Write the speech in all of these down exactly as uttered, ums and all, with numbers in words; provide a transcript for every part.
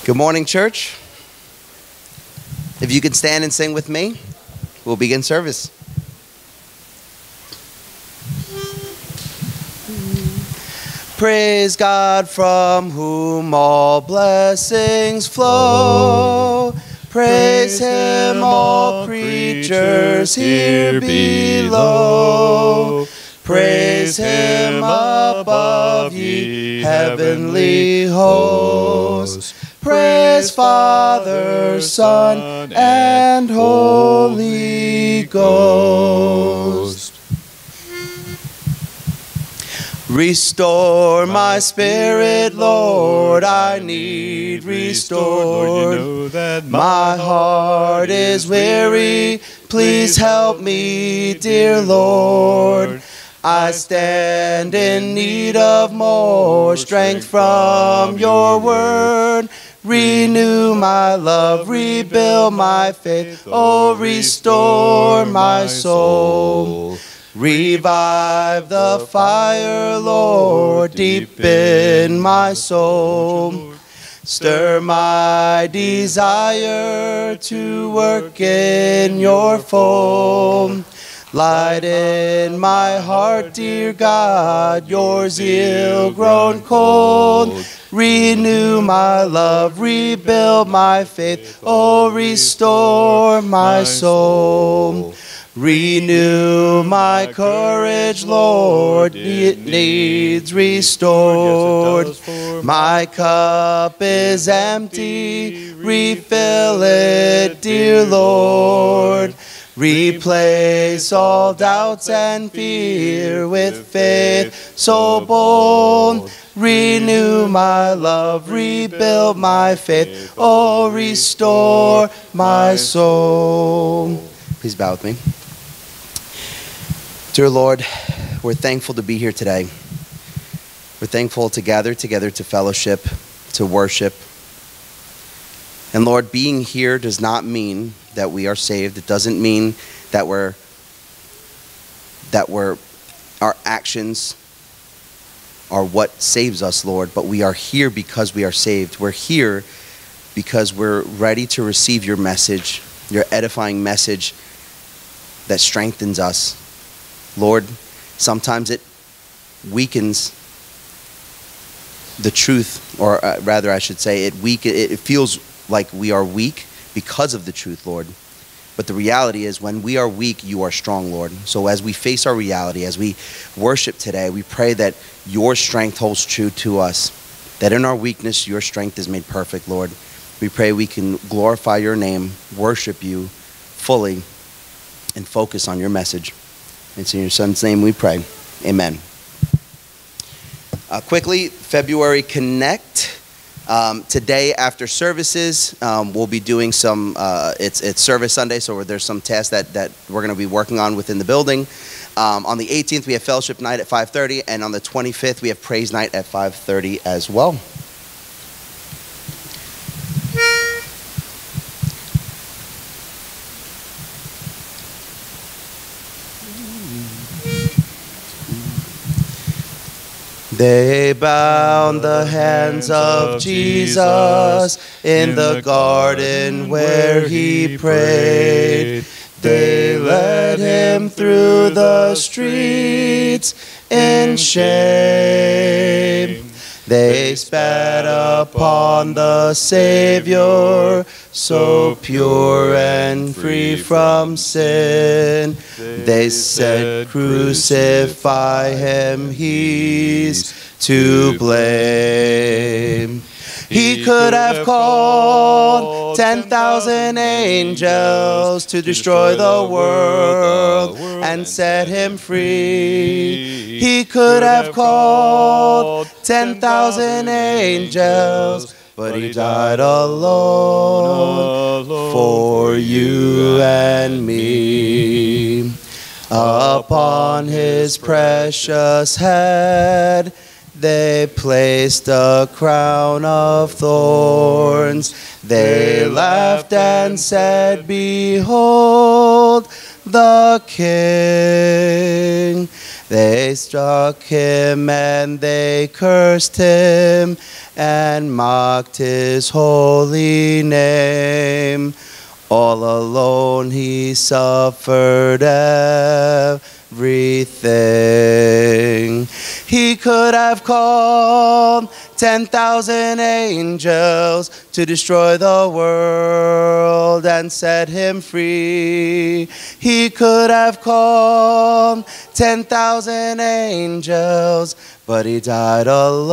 Good morning, church. If you could stand and sing with me, we'll begin service. Praise God from whom all blessings flow. Praise him, all creatures here below. Praise him above, ye heavenly hosts. Praise Father, Son, and Holy Ghost. Restore my spirit, Lord, I need restored. Lord, you know my heart is weary, please help me, dear Lord. I stand in need of more strength from your word. Renew my love, rebuild my faith, oh, restore my soul. Revive the fire, Lord, deep in my soul. Stir my desire to work in your fold. Light in my heart, dear God, your zeal grown cold. Renew my love, rebuild my faith, oh, restore my soul. Renew my courage, Lord, it needs restored. My cup is empty, refill it, dear Lord. Replace all doubts and fear with faith so bold. Renew my love, rebuild my faith, oh, restore my soul. Please bow with me. Dear Lord, we're thankful to be here today. We're thankful to gather together to fellowship, to worship. And Lord, being here does not mean that we are saved. It doesn't mean that we're that we're our actions are what saves us, Lord, but we are here because we are saved. We're here because we're ready to receive your message, your edifying message that strengthens us. Lord, sometimes it weakens the truth, or uh, rather I should say it weak it, it feels like we are weak because of the truth, Lord. But the reality is when we are weak, you are strong, Lord. So as we face our reality, as we worship today, we pray that your strength holds true to us, that in our weakness, your strength is made perfect, Lord. We pray we can glorify your name, worship you fully, and focus on your message. It's in your son's name we pray. Amen. Uh, quickly, February Connect. Um, today after services, um, we'll be doing some, uh, it's, it's Service Sunday, so there's some tasks that, that we're going to be working on within the building. Um, on the eighteenth, we have Fellowship Night at five thirty, and on the twenty-fifth, we have Praise Night at five thirty as well. They bound the hands of Jesus in the garden where he prayed. They led him through the streets in shame. They spat upon the Savior, so pure and free from sin. They said, crucify him, he's to blame. He could have called ten thousand angels to destroy the world and set him free. He could have called ten thousand angels, but he died alone for you and me. Upon his precious head they placed a crown of thorns. They laughed and said, behold the King. They struck him and they cursed him and mocked his holy name. All alone he suffered everything. He could have called ten thousand angels to destroy the world and set him free. He could have called ten thousand angels, but he died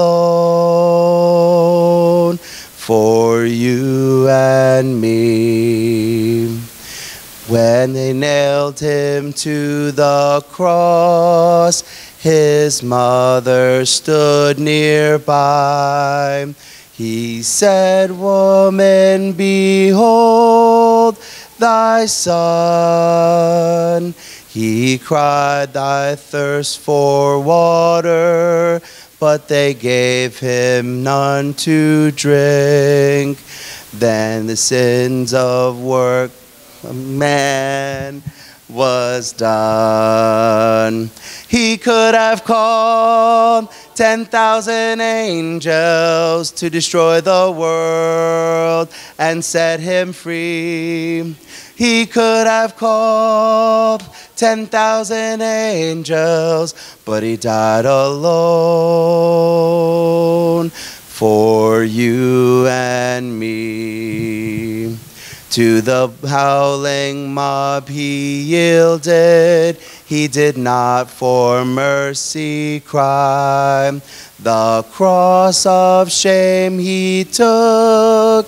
alone for you and me. When they nailed him to the cross, his mother stood nearby. He said, "Woman, behold thy son." He cried, "Thy thirst for water," but they gave him none to drink. Then the sins of work of man was done. He could have called ten thousand angels to destroy the world and set him free. He could have called ten thousand angels, but he died alone for you and me. To the howling mob he yielded. He did not for mercy cry. The cross of shame he took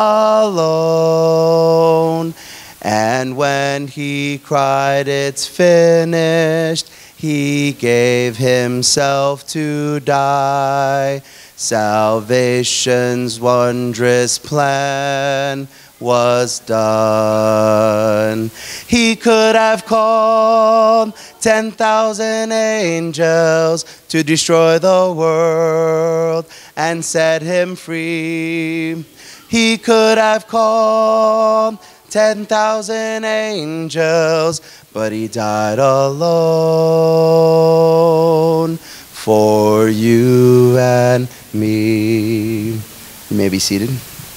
alone. And when he cried, "It's finished," he gave himself to die. Salvation's wondrous plan was done. He could have called ten thousand angels to destroy the world and set him free. He could have called ten thousand angels, but he died alone for you and me. You may be seated.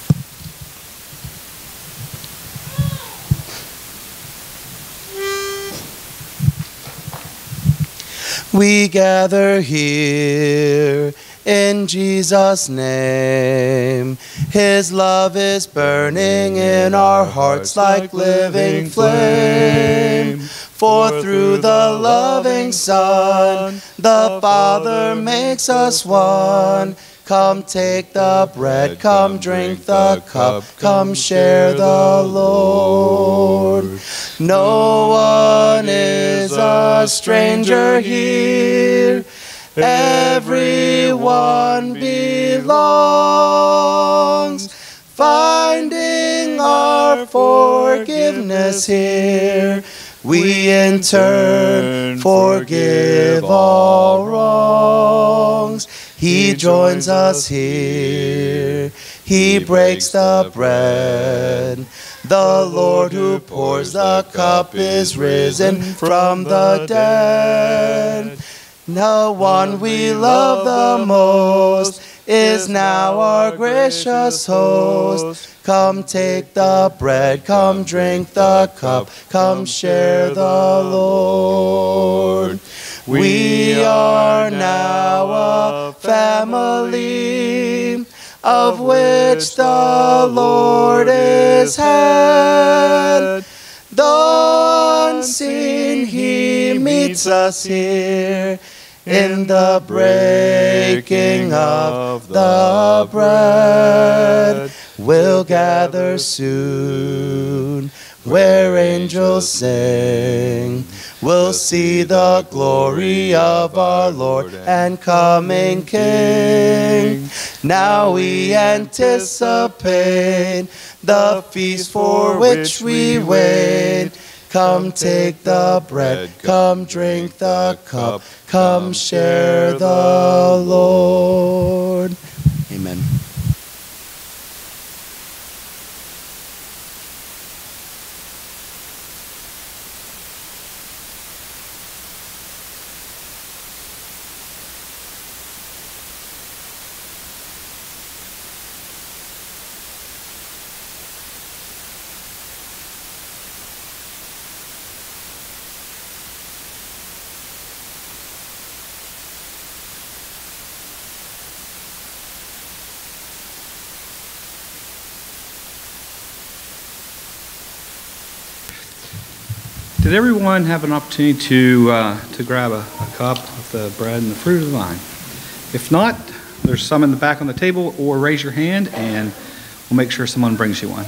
We gather here in Jesus' name. His love is burning in our hearts like living flame. For through the loving Son, the Father makes us one. Come take the bread, come drink the cup, come share the Lord. No one is a stranger here. Everyone belongs, finding our forgiveness here. We in turn forgive all wrongs. He joins us here. He breaks the bread. The Lord who pours the cup is risen from the dead. The one we love the most is now our gracious host. Come take the bread, come drink the cup, come share the Lord. We are now a family of which the Lord is head. The unseen he meets us here in the breaking of the bread. We'll gather soon where angels sing. We'll see the glory of our Lord and coming King. Now we anticipate the feast for which we wait. Come take the bread, come drink the cup, come share the Lord. Amen. Did everyone have an opportunity to uh, to grab a, a cup of the bread and the fruit of the vine? If not, there's some in the back on the table, or raise your hand and we'll make sure someone brings you one.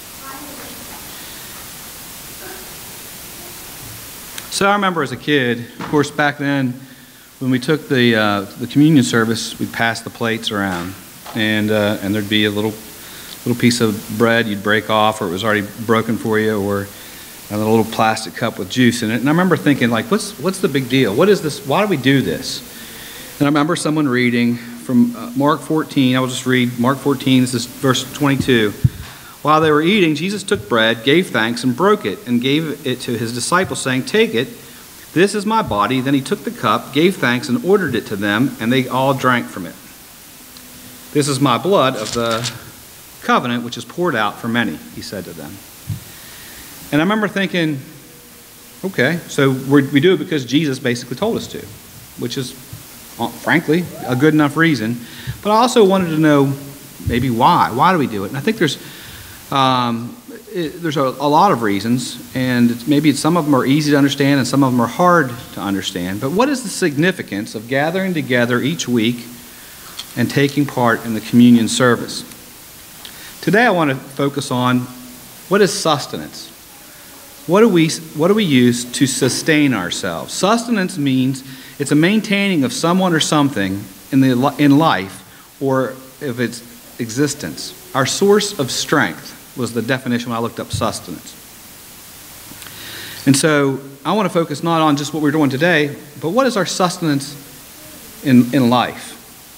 So I remember as a kid, of course, back then, when we took the uh, the communion service, we'd pass the plates around, and uh, and there'd be a little little piece of bread you'd break off, or it was already broken for you, or a little plastic cup with juice in it. And I remember thinking, like, what's what's the big deal? What is this? Why do we do this? And I remember someone reading from uh, Mark fourteen. I will just read Mark fourteen. This is verse twenty-two. While they were eating, Jesus took bread, gave thanks, and broke it, and gave it to his disciples, saying, "Take it. This is my body." Then he took the cup, gave thanks, and ordered it to them, and they all drank from it. "This is my blood of the covenant, which is poured out for many," he said to them. And I remember thinking, okay, so we're, we do it because Jesus basically told us to, which is, frankly, a good enough reason. But I also wanted to know maybe why. Why do we do it? And I think there's um, it, there's a, a lot of reasons, and it's, maybe some of them are easy to understand and some of them are hard to understand. But what is the significance of gathering together each week and taking part in the communion service? Today I want to focus on what is sustenance. What do we what do we use to sustain ourselves? Sustenance means it's a maintaining of someone or something in the in life, or of its existence. Our source of strength was the definition when I looked up sustenance. And so I want to focus not on just what we're doing today, but what is our sustenance in in life?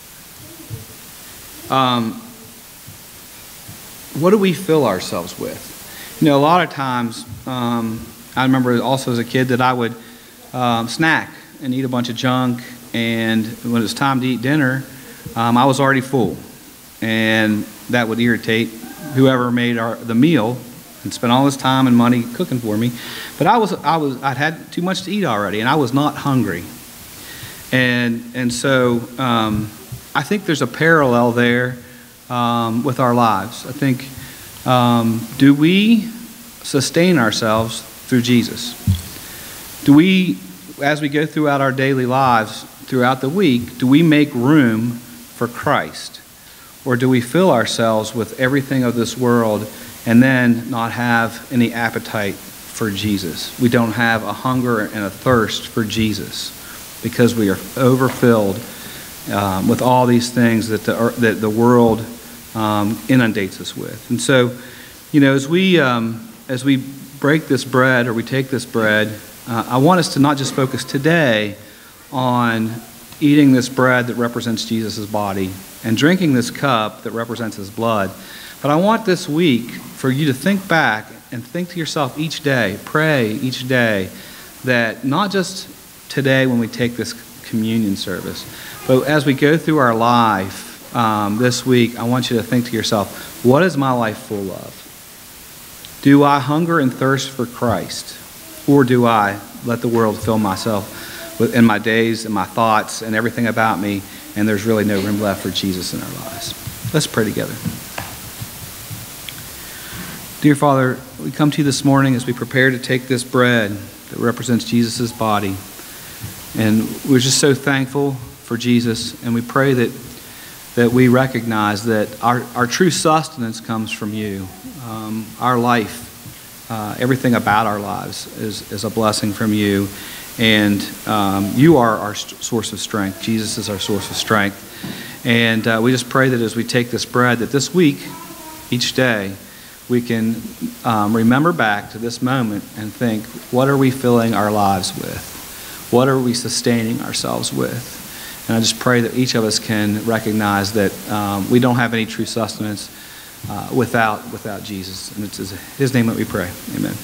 Um, what do we fill ourselves with? You know, a lot of times, um, I remember also as a kid that I would um, snack and eat a bunch of junk, and when it was time to eat dinner, um, I was already full, and that would irritate whoever made our, the meal and spent all this time and money cooking for me. But I was, I was, I'd had too much to eat already, and I was not hungry, and and so um, I think there's a parallel there um, with our lives. I think. Um, do we sustain ourselves through Jesus? Do we, as we go throughout our daily lives, throughout the week, do we make room for Christ? Or do we fill ourselves with everything of this world and then not have any appetite for Jesus? We don't have a hunger and a thirst for Jesus because we are overfilled um, with all these things that the, that the world Um, inundates us with. And so, you know, as we um, as we break this bread, or we take this bread, uh, I want us to not just focus today on eating this bread that represents Jesus' body and drinking this cup that represents his blood, but I want this week for you to think back and think to yourself each day, pray each day, that not just today when we take this communion service, but as we go through our life, Um, this week, I want you to think to yourself, what is my life full of? Do I hunger and thirst for Christ? Or do I let the world fill myself with, in my days and my thoughts and everything about me, and there's really no room left for Jesus in our lives? Let's pray together. Dear Father, we come to you this morning as we prepare to take this bread that represents Jesus' body. And we're just so thankful for Jesus, and we pray that that we recognize that our, our true sustenance comes from you. Um, our life, uh, everything about our lives is, is a blessing from you. And um, you are our st- source of strength. Jesus is our source of strength. And uh, we just pray that as we take this bread, that this week, each day, we can um, remember back to this moment and think, what are we filling our lives with? What are we sustaining ourselves with? And I just pray that each of us can recognize that um, we don't have any true sustenance uh, without without Jesus. And it's in his name that we pray. Amen.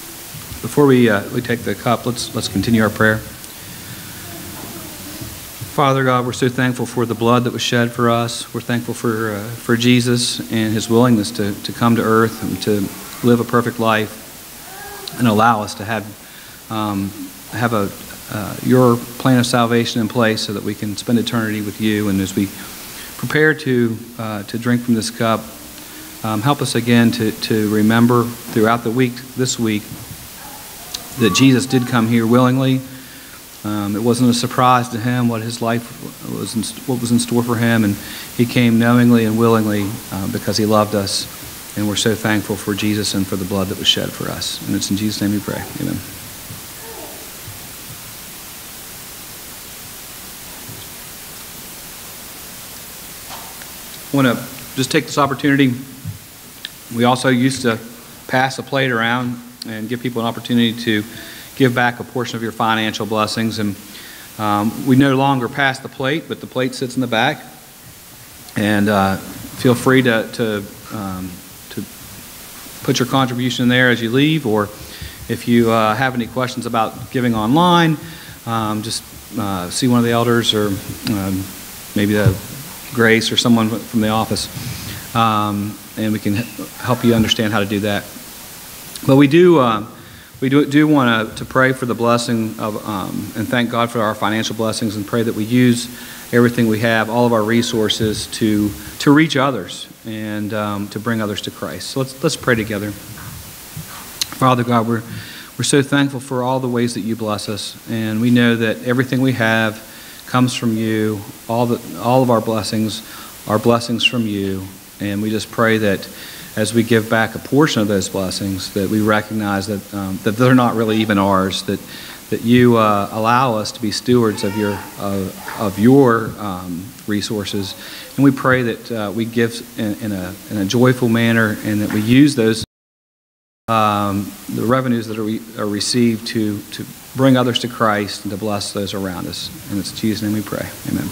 Before we uh, we take the cup, let's let's continue our prayer. Father God, we're so thankful for the blood that was shed for us. We're thankful for uh, for Jesus and his willingness to, to come to earth and to live a perfect life and allow us to have um, have a uh, your plan of salvation in place so that we can spend eternity with you. And as we prepare to uh, to drink from this cup, um, help us again to, to remember throughout the week, this week, that Jesus did come here willingly. Um, it wasn't a surprise to him what his life was, in, what was in store for him, and he came knowingly and willingly uh, because he loved us, and we're so thankful for Jesus and for the blood that was shed for us. And it's in Jesus' name we pray. Amen. I want to just take this opportunity. We also used to pass a plate around and give people an opportunity to give back a portion of your financial blessings. And um, we no longer pass the plate, but the plate sits in the back. And uh, feel free to to, um, to put your contribution in there as you leave, or if you uh, have any questions about giving online, um, just uh, see one of the elders, or um, maybe the Grace or someone from the office, um, and we can help you understand how to do that. But we do uh, we do, do want to, to pray for the blessing of um, and thank God for our financial blessings, and pray that we use everything we have, all of our resources, to to reach others and um, to bring others to Christ. So let's let's pray together. Father God, we're we're so thankful for all the ways that you bless us, and we know that everything we have comes from you. All the all of our blessings are blessings from you, and we just pray that as we give back a portion of those blessings, that we recognize that um, that they're not really even ours. That that you uh, allow us to be stewards of your uh, of your um, resources, and we pray that uh, we give in, in a in a joyful manner, and that we use those um, the revenues that are, re- are received to to bring others to Christ and to bless those around us. And it's in Jesus' name we pray. Amen.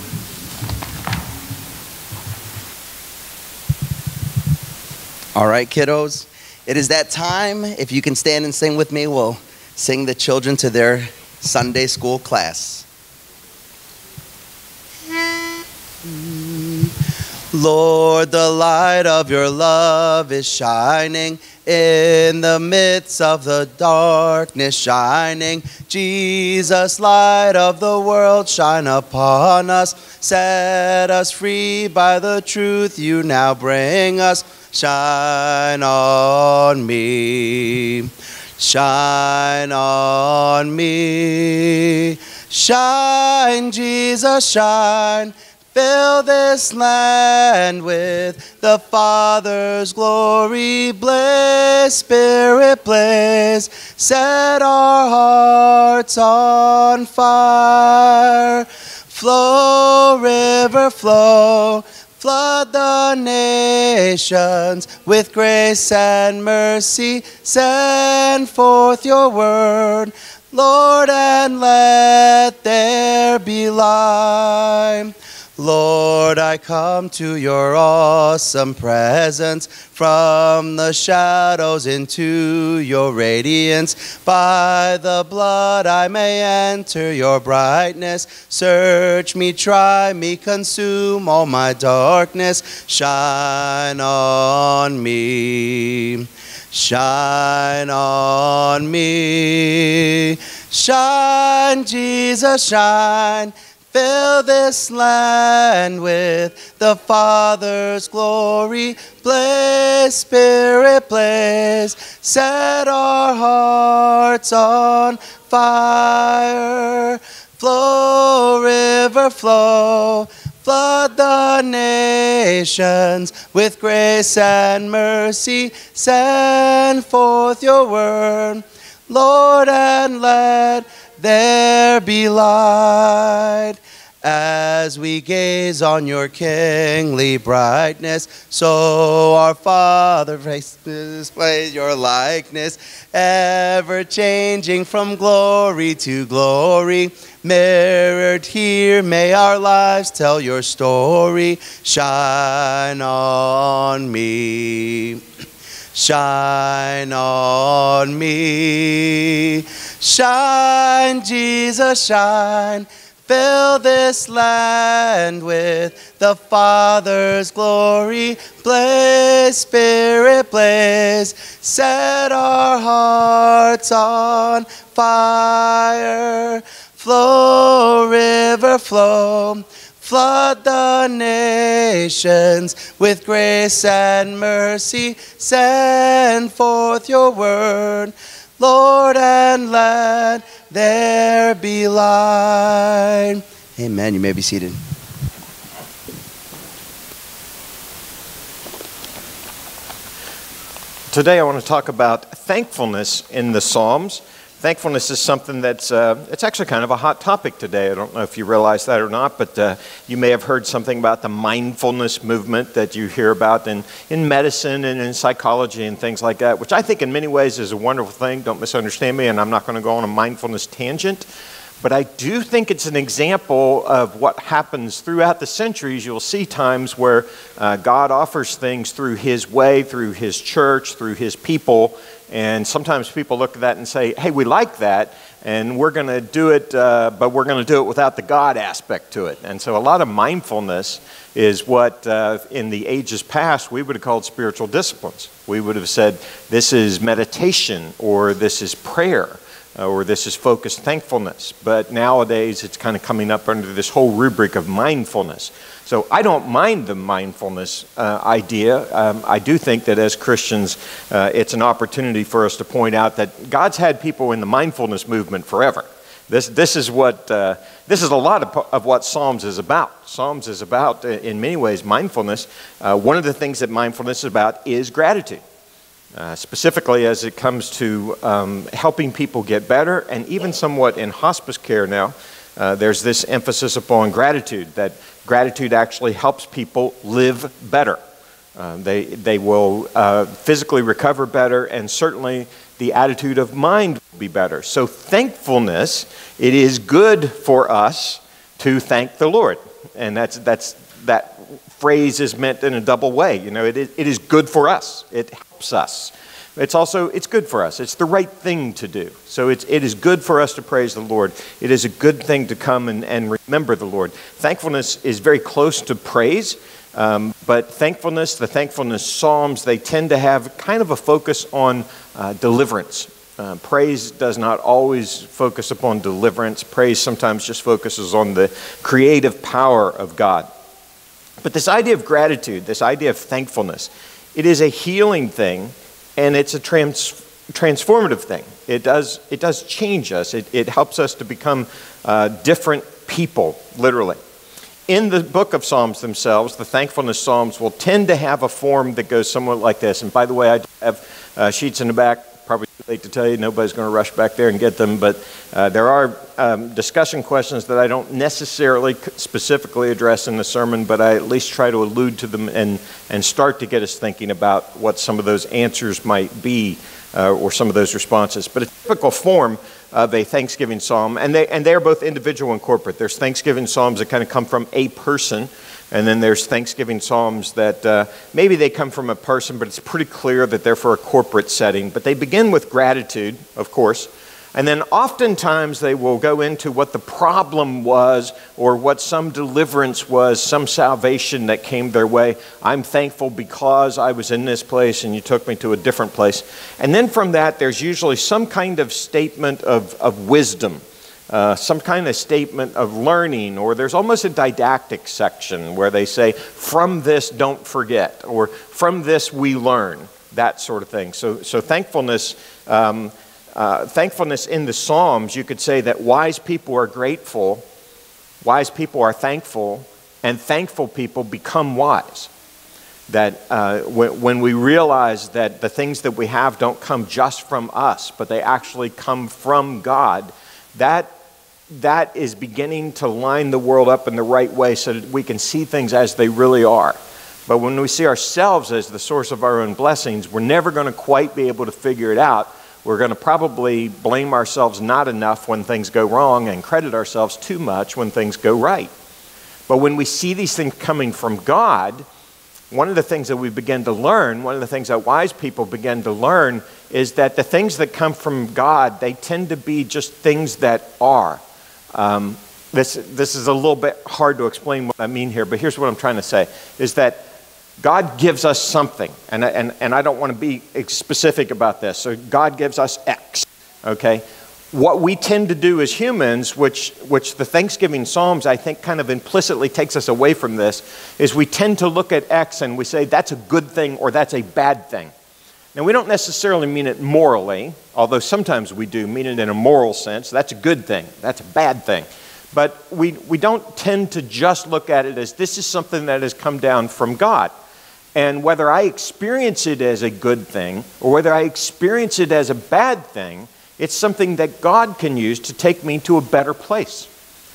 All right, kiddos. It is that time. If you can stand and sing with me, we'll sing the children to their Sunday school class. Lord, the light of your love is shining in the midst of the darkness shining. Jesus, light of the world, shine upon us. Set us free by the truth you now bring us. Shine on me. Shine on me. Shine, Jesus, shine. Fill this land with the Father's glory. Blaze, Spirit, blaze. Set our hearts on fire. Flow, river, flow. Flood the nations with grace and mercy. Send forth your word, Lord, and let there be light. Lord, I come to your awesome presence, from the shadows into your radiance. By the blood I may enter your brightness. Search me, try me, consume all my darkness. Shine on me. Shine on me. Shine, Jesus, shine. Fill this land with the Father's glory. Blaze, Spirit, blaze. Set our hearts on fire. Flow, river, flow. Flood the nations with grace and mercy. Send forth your word, Lord, and let there be light. As we gaze on your kingly brightness, so our Father displays your likeness, ever changing from glory to glory. Mirrored here, may our lives tell your story. Shine on me. Shine on me. Shine, Jesus, shine. Fill this land with the Father's glory. Blaze, Spirit, blaze. Set our hearts on fire. Flow, river, flow. Flood the nations with grace and mercy. Send forth your word, Lord, and let there be light. Amen. You may be seated. Today I want to talk about thankfulness in the Psalms. Thankfulness is something that's uh, it's actually kind of a hot topic today. I don't know if you realize that or not, but uh, you may have heard something about the mindfulness movement that you hear about in, in medicine and in psychology and things like that, which I think in many ways is a wonderful thing. Don't misunderstand me, and I'm not going to go on a mindfulness tangent. But I do think it's an example of what happens throughout the centuries. You'll see times where uh, God offers things through His way, through His church, through His people. And sometimes people look at that and say, hey, we like that, and we're going to do it, uh, but we're going to do it without the God aspect to it. And so a lot of mindfulness is what uh, in the ages past we would have called spiritual disciplines. We would have said this is meditation, or this is prayer, or this is focused thankfulness. But nowadays it's kind of coming up under this whole rubric of mindfulness. So I don't mind the mindfulness uh, idea. Um, I do think that as Christians, uh, it's an opportunity for us to point out that God's had people in the mindfulness movement forever. This, this is what uh, this is a lot of, of what Psalms is about. Psalms is about, in many ways, mindfulness. Uh, one of the things that mindfulness is about is gratitude. Uh, specifically as it comes to um, helping people get better, and even somewhat in hospice care now, uh, there's this emphasis upon gratitude, that gratitude actually helps people live better. Uh, they, they will uh, physically recover better, and certainly the attitude of mind will be better. So thankfulness, it is good for us to thank the Lord. And that's, that's, that phrase is meant in a double way. You know, it is, it is good for us. It helps us. It's also, it's good for us. It's the right thing to do. So it's, it is good for us to praise the Lord. It is a good thing to come and, and remember the Lord. Thankfulness is very close to praise, um, but thankfulness, the thankfulness Psalms, they tend to have kind of a focus on uh, deliverance. Uh, praise does not always focus upon deliverance. Praise sometimes just focuses on the creative power of God. But this idea of gratitude, this idea of thankfulness, it is a healing thing, and it's a trans, transformative thing. It does, it does change us. It, it helps us to become uh, different people, literally. In the book of Psalms themselves, the thankfulness Psalms will tend to have a form that goes somewhat like this. And by the way, I have uh, sheets in the back. Probably too late to tell you. Nobody's going to rush back there and get them. But uh, there are um, discussion questions that I don't necessarily specifically address in the sermon, but I at least try to allude to them and, and start to get us thinking about what some of those answers might be, uh, or some of those responses. But a typical form of a Thanksgiving psalm, and they, and they are both individual and corporate. There's Thanksgiving psalms that kind of come from a person, and then there's Thanksgiving psalms that uh, maybe they come from a person, but it's pretty clear that they're for a corporate setting. But they begin with gratitude, of course, and then oftentimes they will go into what the problem was, or what some deliverance was, some salvation that came their way. I'm thankful because I was in this place and you took me to a different place. And then from that, there's usually some kind of statement of, of wisdom. Uh, some kind of statement of learning, or there's almost a didactic section where they say, from this don't forget, or from this we learn, that sort of thing. So, so thankfulness, um, uh, thankfulness in the Psalms, you could say that wise people are grateful, wise people are thankful, and thankful people become wise. That uh, when, when we realize that the things that we have don't come just from us, but they actually come from God, that that is beginning to line the world up in the right way so that we can see things as they really are. But when we see ourselves as the source of our own blessings, we're never going to quite be able to figure it out. We're going to probably blame ourselves not enough when things go wrong and credit ourselves too much when things go right. But when we see these things coming from God, one of the things that we begin to learn, one of the things that wise people begin to learn, is that the things that come from God, they tend to be just things that are. Um, this, this is a little bit hard to explain what I mean here, but here's what I'm trying to say, is that God gives us something, and, and, and I don't want to be specific about this. So God gives us X, okay? What we tend to do as humans, which, which the Thanksgiving Psalms, I think, kind of implicitly takes us away from this, is we tend to look at X and we say that's a good thing or that's a bad thing. Now, we don't necessarily mean it morally, although sometimes we do mean it in a moral sense. That's a good thing. That's a bad thing. But we, we don't tend to just look at it as this is something that has come down from God. And whether I experience it as a good thing or whether I experience it as a bad thing, it's something that God can use to take me to a better place.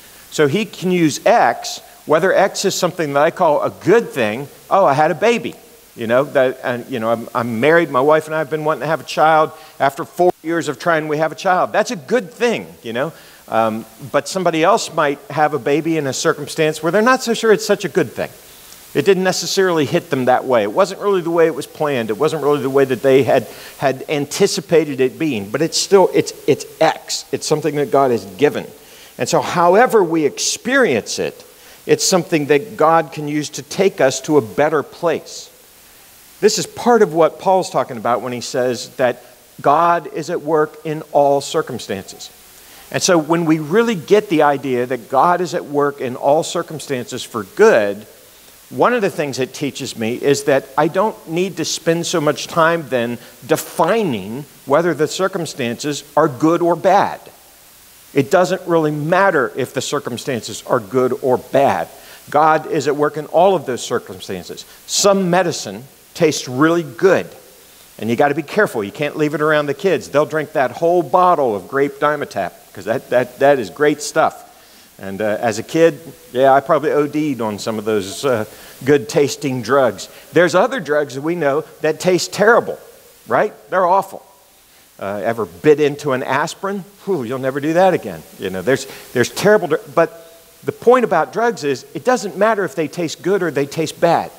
So he can use X, whether X is something that I call a good thing. Oh, I had a baby. You know, that, and, you know, I'm, I'm married. My wife and I have been wanting to have a child. After four years of trying, we have a child. That's a good thing, you know. Um, but somebody else might have a baby in a circumstance where they're not so sure it's such a good thing. It didn't necessarily hit them that way. It wasn't really the way it was planned. It wasn't really the way that they had, had anticipated it being. But it's still, it's, it's X. It's something that God has given. And so however we experience it, it's something that God can use to take us to a better place. This is part of what Paul's talking about when he says that God is at work in all circumstances. And so when we really get the idea that God is at work in all circumstances for good, one of the things it teaches me is that I don't need to spend so much time then defining whether the circumstances are good or bad. It doesn't really matter if the circumstances are good or bad. God is at work in all of those circumstances. Some medicine tastes really good, and you got to be careful. You can't leave it around the kids. They'll drink that whole bottle of grape Dimetapp because that, that, that is great stuff. And uh, as a kid, yeah, I probably O D'd on some of those uh, good-tasting drugs. There's other drugs that we know that taste terrible, right? They're awful. Uh, ever bit into an aspirin? Whew, you'll never do that again. You know, there's there's terrible, but the point about drugs is it doesn't matter if they taste good or they taste bad.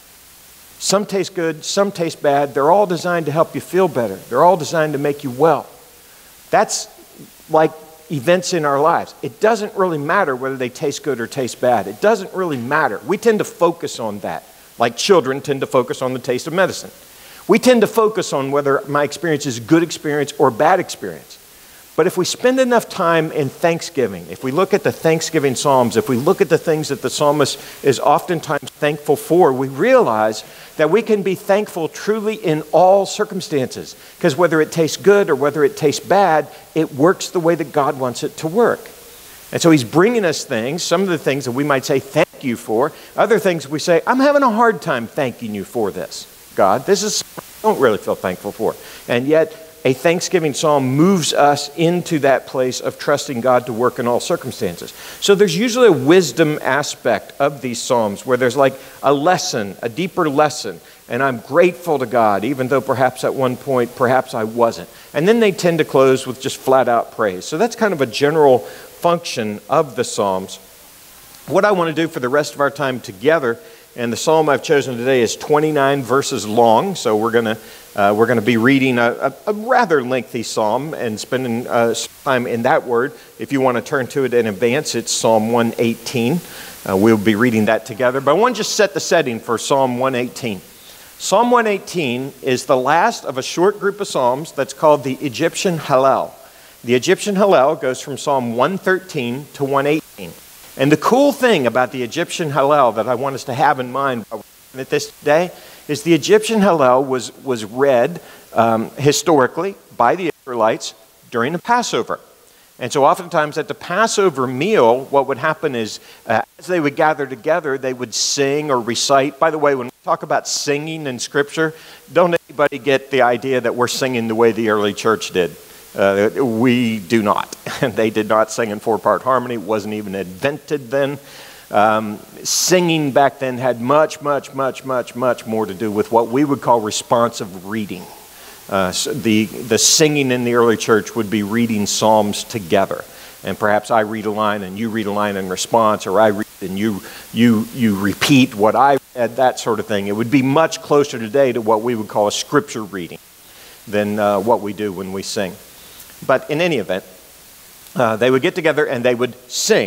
Some taste good, some taste bad. They're all designed to help you feel better. They're all designed to make you well. That's like events in our lives. It doesn't really matter whether they taste good or taste bad. It doesn't really matter. We tend to focus on that, like children tend to focus on the taste of medicine. We tend to focus on whether my experience is a good experience or bad experience. But if we spend enough time in Thanksgiving, if we look at the Thanksgiving Psalms, if we look at the things that the psalmist is oftentimes thankful for, we realize that we can be thankful truly in all circumstances. Because whether it tastes good or whether it tastes bad, it works the way that God wants it to work. And so he's bringing us things, some of the things that we might say thank you for, other things we say, I'm having a hard time thanking you for this, God. This is I don't really feel thankful for. And yet, a Thanksgiving psalm moves us into that place of trusting God to work in all circumstances. So there's usually a wisdom aspect of these psalms where there's like a lesson, a deeper lesson, and I'm grateful to God, even though perhaps at one point, perhaps I wasn't. And then they tend to close with just flat out praise. So that's kind of a general function of the psalms. What I want to do for the rest of our time together, and the psalm I've chosen today is twenty-nine verses long, so we're going to uh, we're going to be reading a, a, a rather lengthy psalm and spending uh, some time in that word. If you want to turn to it in advance, it's Psalm one eighteen. Uh, we'll be reading that together, but I want to just set the setting for Psalm one eighteen. Psalm one eighteen is the last of a short group of psalms that's called the Egyptian Hallel. The Egyptian Hallel goes from Psalm one thirteen to one eighteen. And the cool thing about the Egyptian Hallel that I want us to have in mind at this day is the Egyptian Hallel was, was read um, historically by the Israelites during the Passover. And so oftentimes at the Passover meal, what would happen is uh, as they would gather together, they would sing or recite. By the way, when we talk about singing in Scripture, don't anybody get the idea that we're singing the way the early church did. Uh, we do not. They did not sing in four-part harmony. It wasn't even invented then. Um, singing back then had much, much, much, much, much more to do with what we would call responsive reading. Uh, so the, the singing in the early church would be reading psalms together. And perhaps I read a line and you read a line in response, or I read and you, you, you repeat what I read, that sort of thing. It would be much closer today to what we would call a scripture reading than uh, what we do when we sing. But in any event, uh, they would get together and they would sing.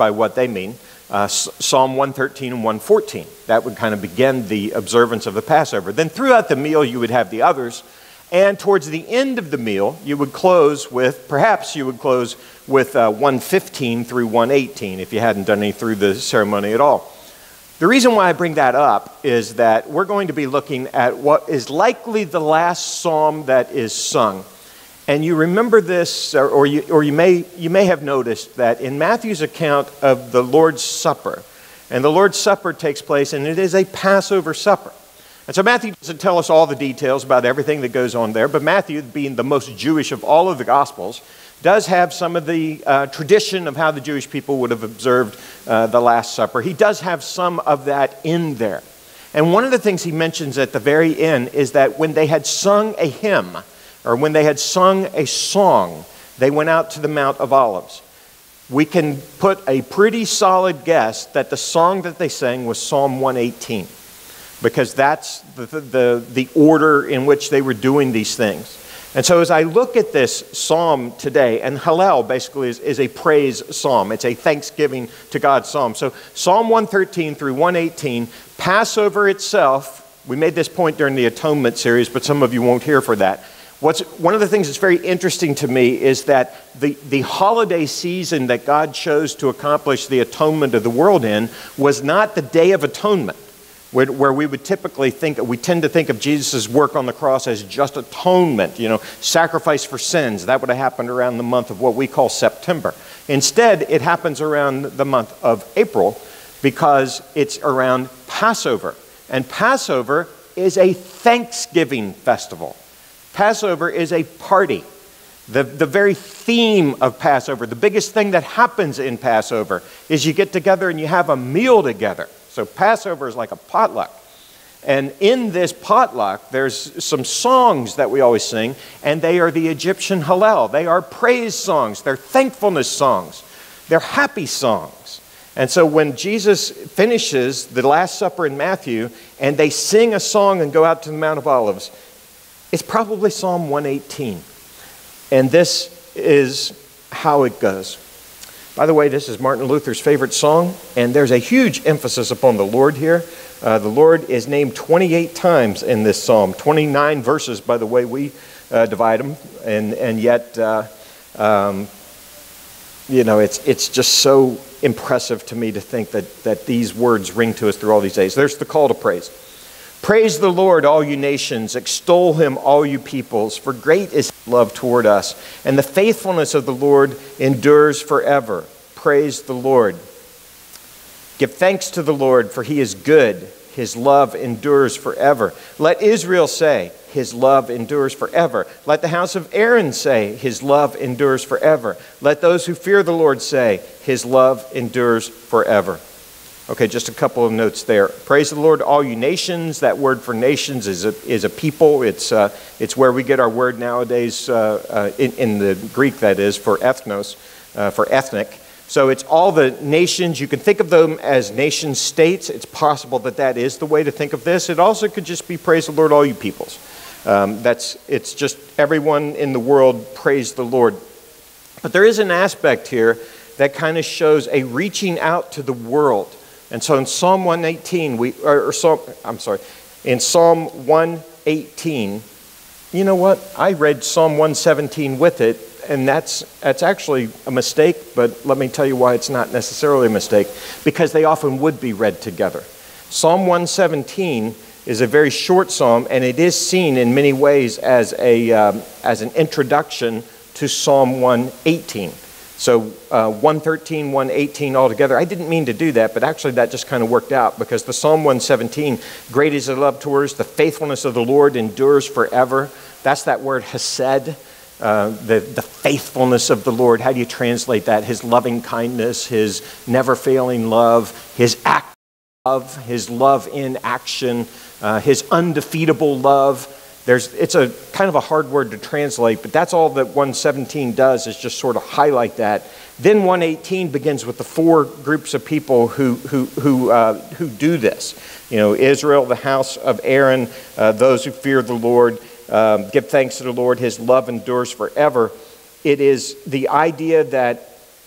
by what they mean. Uh, Psalm one thirteen and one fourteen. That would kind of begin the observance of the Passover. Then throughout the meal, you would have the others. And towards the end of the meal, you would close with, perhaps you would close with uh, one fifteen through one eighteen, if you hadn't done any through the ceremony at all. The reason why I bring that up is that we're going to be looking at what is likely the last psalm that is sung. And you remember this, or, or, you, or you, may, you may have noticed that in Matthew's account of the Lord's Supper, and the Lord's Supper takes place, and it is a Passover supper. And so Matthew doesn't tell us all the details about everything that goes on there, but Matthew, being the most Jewish of all of the Gospels, does have some of the uh, tradition of how the Jewish people would have observed uh, the Last Supper. He does have some of that in there. And one of the things he mentions at the very end is that when they had sung a hymn, or when they had sung a song, they went out to the Mount of Olives. We can put a pretty solid guess that the song that they sang was Psalm one eighteen. Because that's the, the, the order in which they were doing these things. And so as I look at this psalm today, and Hallel basically is, is a praise psalm. It's a thanksgiving to God psalm. So Psalm one thirteen through one eighteen, Passover itself, we made this point during the Atonement series, but some of you won't hear for that. What's, one of the things that's very interesting to me is that the, the holiday season that God chose to accomplish the atonement of the world in was not the Day of Atonement, where we would typically think, we tend to think of Jesus' work on the cross as just atonement, you know, sacrifice for sins. That would have happened around the month of what we call September. Instead, it happens around the month of April because it's around Passover. And Passover is a Thanksgiving festival. Passover is a party. The, the very theme of Passover, the biggest thing that happens in Passover is you get together and you have a meal together. So Passover is like a potluck. And in this potluck, there's some songs that we always sing, and they are the Egyptian Hallel. They are praise songs. They're thankfulness songs. They're happy songs. And so when Jesus finishes the Last Supper in Matthew, and they sing a song and go out to the Mount of Olives, it's probably Psalm one eighteen. And this is how it goes. By the way, this is Martin Luther's favorite song, and there's a huge emphasis upon the Lord here. Uh, the Lord is named twenty-eight times in this psalm, twenty-nine verses by the way we uh, divide them, and, and yet, uh, um, you know, it's, it's just so impressive to me to think that, that these words ring to us through all these days. There's the call to praise. Praise the Lord, all you nations. Extol him, all you peoples. For great is his love toward us. And the faithfulness of the Lord endures forever. Praise the Lord. Give thanks to the Lord, for he is good. His love endures forever. Let Israel say, his love endures forever. Let the house of Aaron say, his love endures forever. Let those who fear the Lord say, his love endures forever. Okay, just a couple of notes there. Praise the Lord, all you nations. That word for nations is a, is a people. It's, uh, it's where we get our word nowadays, uh, uh, in, in the Greek that is, for ethnos, uh, for ethnic. So it's all the nations. You can think of them as nation states. It's possible that that is the way to think of this. It also could just be praise the Lord, all you peoples. Um, that's, it's just everyone in the world praise the Lord. But there is an aspect here that kind of shows a reaching out to the world. And so in Psalm one eighteen, we, or, or Psalm, I'm sorry, in Psalm one eighteen, you know what? I read Psalm one seventeen with it, and that's, that's actually a mistake, but let me tell you why it's not necessarily a mistake, because they often would be read together. Psalm one seventeen is a very short psalm, and it is seen in many ways as, a, um, as an introduction to Psalm one eighteen. So uh, one thirteen, one eighteen altogether. I didn't mean to do that, but actually that just kind of worked out because the Psalm one seventeen, great is the love towards, the faithfulness of the Lord endures forever. That's that word hesed, uh, the, the faithfulness of the Lord. How do you translate that? His loving kindness, his never failing love, his act of love, his love in action, uh, his undefeatable love. There's, it's a kind of a hard word to translate, but that's all that one seventeen does is just sort of highlight that. Then one eighteen begins with the four groups of people who who who uh, who do this. You know, Israel, the house of Aaron, uh, those who fear the Lord, um, give thanks to the Lord. His love endures forever. It is the idea that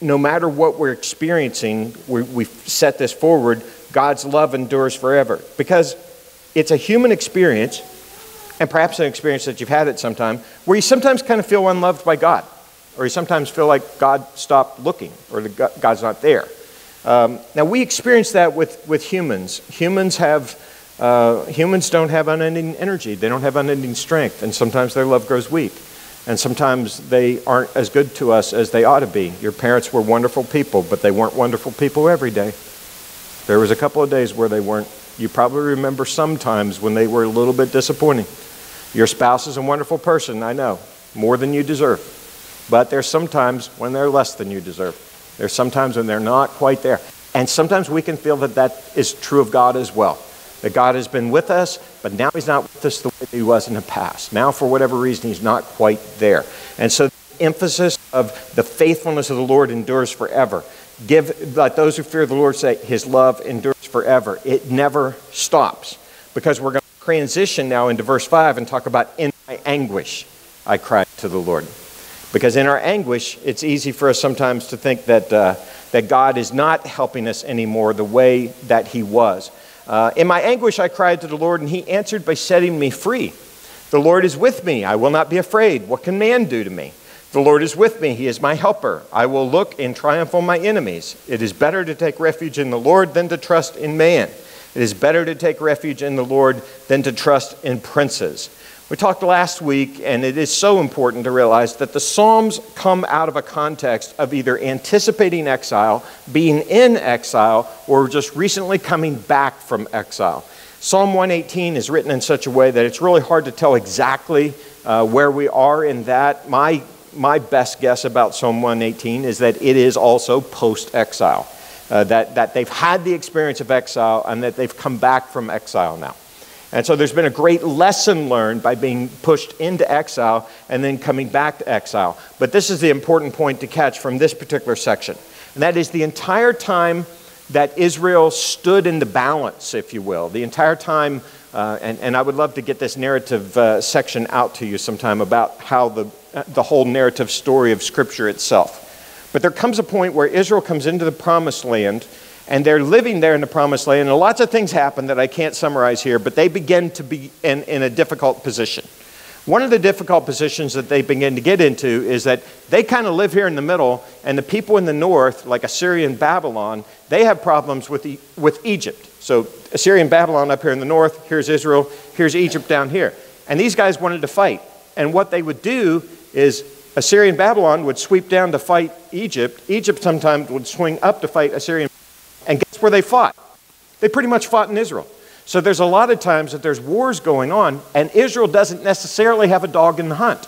no matter what we're experiencing, we, we've set this forward, God's love endures forever. Because it's a human experience, and perhaps an experience that you've had at some time, where you sometimes kind of feel unloved by God, or you sometimes feel like God stopped looking, or the, God's not there. Um, now, we experience that with, with humans. Humans have uh, humans don't have unending energy. They don't have unending strength, and sometimes their love grows weak. And sometimes they aren't as good to us as they ought to be. Your parents were wonderful people, but they weren't wonderful people every day. There was a couple of days where they weren't. You probably remember sometimes when they were a little bit disappointing. Your spouse is a wonderful person, I know, more than you deserve. But there's sometimes when they're less than you deserve. There's sometimes when they're not quite there. And sometimes we can feel that that is true of God as well. That God has been with us, but now he's not with us the way that he was in the past. Now, for whatever reason, he's not quite there. And so the emphasis of the faithfulness of the Lord endures forever. Give, let those who fear the Lord say, his love endures forever. It never stops. Because we're going to transition now into verse five and talk about, in my anguish, I cried to the Lord. Because in our anguish, it's easy for us sometimes to think that, uh, that God is not helping us anymore the way that he was. Uh, in my anguish, I cried to the Lord, and he answered by setting me free. The Lord is with me. I will not be afraid. What can man do to me? The Lord is with me. He is my helper. I will look in triumph on my enemies. It is better to take refuge in the Lord than to trust in man. It is better to take refuge in the Lord than to trust in princes. We talked last week, and it is so important to realize that the Psalms come out of a context of either anticipating exile, being in exile, or just recently coming back from exile. Psalm one eighteen is written in such a way that it's really hard to tell exactly uh, where we are in that. My, my best guess about Psalm one eighteen is that it is also post-exile, uh, that, that they've had the experience of exile and that they've come back from exile now. And so there's been a great lesson learned by being pushed into exile and then coming back to exile. But this is the important point to catch from this particular section. And that is the entire time that Israel stood in the balance, if you will. The entire time, uh, and, and I would love to get this narrative uh, section out to you sometime about how the, uh, the whole narrative story of Scripture itself. But there comes a point where Israel comes into the Promised Land, and they're living there in the Promised Land, and lots of things happen that I can't summarize here, but they begin to be in, in a difficult position. One of the difficult positions that they begin to get into is that they kind of live here in the middle, and the people in the north, like Assyria and Babylon, they have problems with, the, with Egypt. So Assyria and Babylon up here in the north, here's Israel, here's Egypt down here. And these guys wanted to fight. And what they would do is Assyria and Babylon would sweep down to fight Egypt. Egypt sometimes would swing up to fight Assyria. And guess where they fought? They pretty much fought in Israel. So there's a lot of times that there's wars going on, and Israel doesn't necessarily have a dog in the hunt.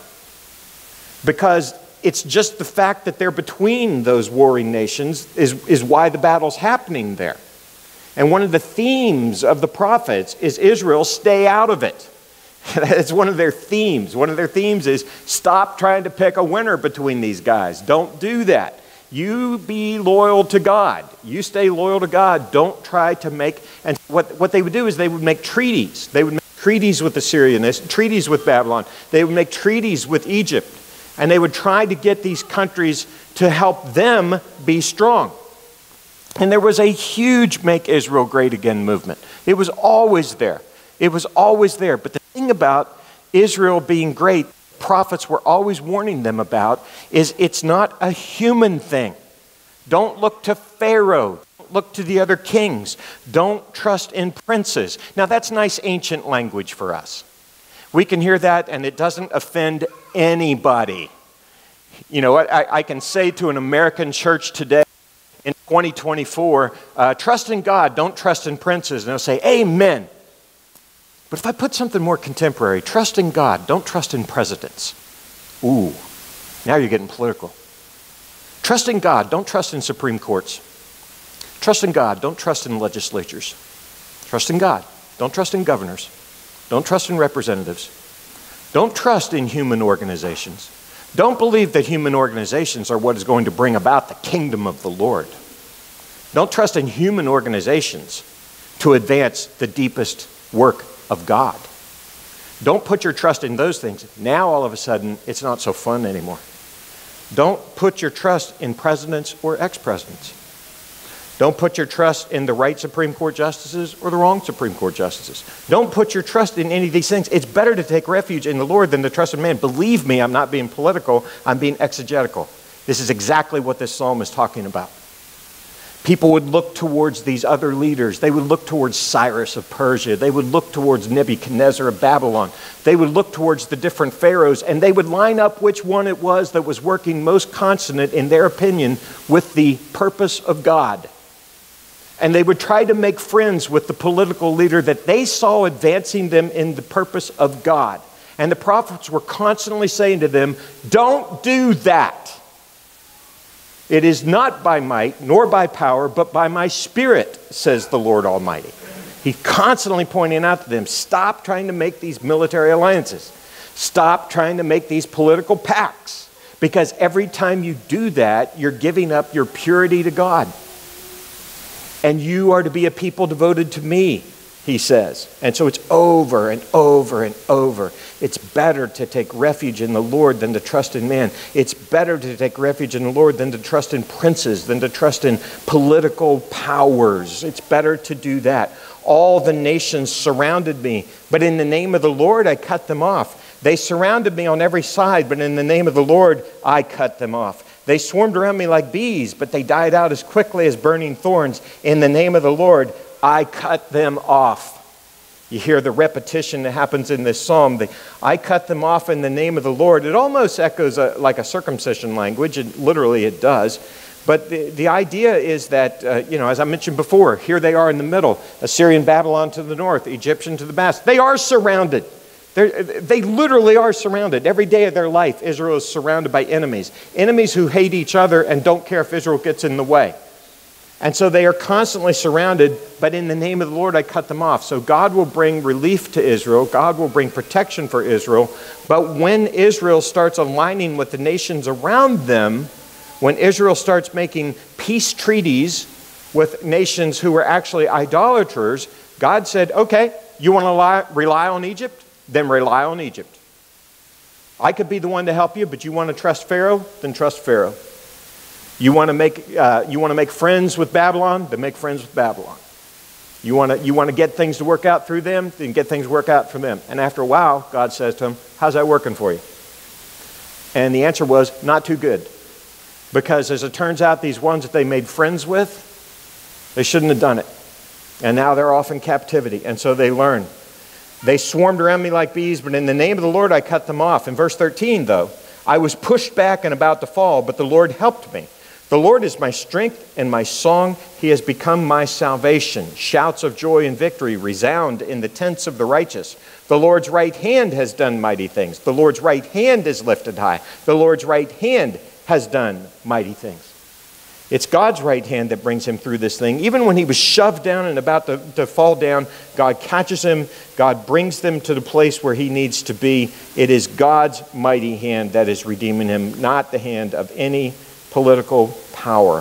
Because it's just the fact that they're between those warring nations is, is why the battle's happening there. And one of the themes of the prophets is Israel, stay out of it. That's one of their themes. One of their themes is stop trying to pick a winner between these guys. Don't do that. You be loyal to God. You stay loyal to God. Don't try to make... And what, what they would do is they would make treaties. They would make treaties with Assyria, treaties with Babylon. They would make treaties with Egypt. And they would try to get these countries to help them be strong. And there was a huge Make Israel Great Again movement. It was always there. It was always there. But the thing about Israel being great, prophets were always warning them about, is it's not a human thing. Don't look to Pharaoh. Don't look to the other kings. Don't trust in princes. Now that's nice ancient language for us. We can hear that and it doesn't offend anybody. You know what, I, I can say to an American church today in twenty twenty-four, uh, trust in God, don't trust in princes. And they'll say, amen. But if I put something more contemporary, trust in God, don't trust in presidents. Ooh, now you're getting political. Trust in God, don't trust in Supreme Courts. Trust in God, don't trust in legislatures. Trust in God, don't trust in governors. Don't trust in representatives. Don't trust in human organizations. Don't believe that human organizations are what is going to bring about the kingdom of the Lord. Don't trust in human organizations to advance the deepest work of God. Don't put your trust in those things. Now all of a sudden it's not so fun anymore. Don't put your trust in presidents or ex-presidents. Don't put your trust in the right Supreme Court justices or the wrong Supreme Court justices. Don't put your trust in any of these things. It's better to take refuge in the Lord than to trust in man. Believe me, I'm not being political. I'm being exegetical. This is exactly what this psalm is talking about. People would look towards these other leaders. They would look towards Cyrus of Persia. They would look towards Nebuchadnezzar of Babylon. They would look towards the different pharaohs, and they would line up which one it was that was working most consonant, in their opinion, with the purpose of God. And they would try to make friends with the political leader that they saw advancing them in the purpose of God. And the prophets were constantly saying to them, don't do that. It is not by might nor by power, but by my Spirit, says the Lord Almighty. He's constantly pointing out to them, stop trying to make these military alliances. Stop trying to make these political pacts. Because every time you do that, you're giving up your purity to God. And you are to be a people devoted to me, he says. And so it's over and over and over. It's better to take refuge in the Lord than to trust in man. It's better to take refuge in the Lord than to trust in princes, than to trust in political powers. It's better to do that. All the nations surrounded me, but in the name of the Lord, I cut them off. They surrounded me on every side, but in the name of the Lord, I cut them off. They swarmed around me like bees, but they died out as quickly as burning thorns. In the name of the Lord, I cut them off. You hear the repetition that happens in this psalm. The, I cut them off in the name of the Lord. It almost echoes a, like a circumcision language, and literally it does. But the, the idea is that, uh, you know, as I mentioned before, here they are in the middle. Assyrian Babylon to the north, Egyptian to the west. They are surrounded. They're, they literally are surrounded. Every day of their life, Israel is surrounded by enemies. Enemies who hate each other and don't care if Israel gets in the way. And so they are constantly surrounded, but in the name of the Lord, I cut them off. So God will bring relief to Israel. God will bring protection for Israel. But when Israel starts aligning with the nations around them, when Israel starts making peace treaties with nations who were actually idolaters, God said, okay, you want to rely, rely on Egypt? Then rely on Egypt. I could be the one to help you, but you want to trust Pharaoh? Then trust Pharaoh. You want to make uh, you want to make friends with Babylon? Then make friends with Babylon. You want to you want to get things to work out through them? Then get things to work out for them. And after a while, God says to him, "How's that working for you?" And the answer was, "Not too good," because as it turns out, these ones that they made friends with, they shouldn't have done it, and now they're off in captivity. And so they learn. They swarmed around me like bees, but in the name of the Lord, I cut them off. In verse thirteen, though, I was pushed back and about to fall, but the Lord helped me. The Lord is my strength and my song. He has become my salvation. Shouts of joy and victory resound in the tents of the righteous. The Lord's right hand has done mighty things. The Lord's right hand is lifted high. The Lord's right hand has done mighty things. It's God's right hand that brings him through this thing. Even when he was shoved down and about to, to fall down, God catches him. God brings them to the place where he needs to be. It is God's mighty hand that is redeeming him, not the hand of any political power.